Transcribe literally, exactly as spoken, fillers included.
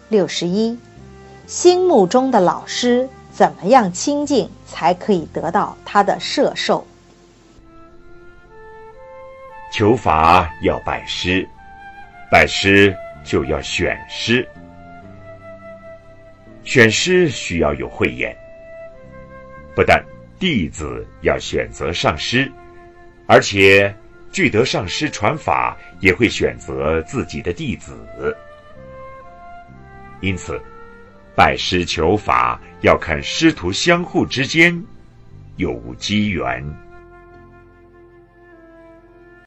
六十一，心目中的老师怎么样亲近才可以得到他的摄受？ 求法要拜师，拜师就要选师，选师需要有慧眼。不但弟子要选择上师，而且具得上师传法，也会选择自己的弟子。因此，拜师求法要看师徒相互之间有无机缘。